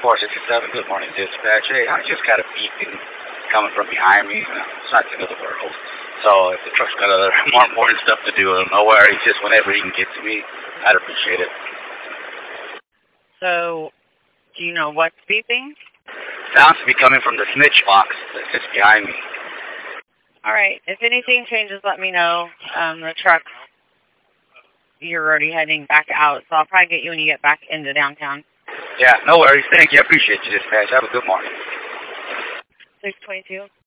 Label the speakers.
Speaker 1: 467, good morning, dispatch. Hey, I just got a beeping coming from behind me. It's not the end of the world. So if the truck's got other more important stuff to do, no worries. Just whenever he can get to me, I'd appreciate it.
Speaker 2: So, do you know what's beeping?
Speaker 1: Sounds to be coming from the snitch box that sits behind me.
Speaker 2: All right. If anything changes, let me know. The truck, you're already heading back out, so I'll probably get you when you get back into downtown.
Speaker 1: Yeah, no worries. Thank you. I appreciate you, dispatch. Have a good morning.
Speaker 2: 622.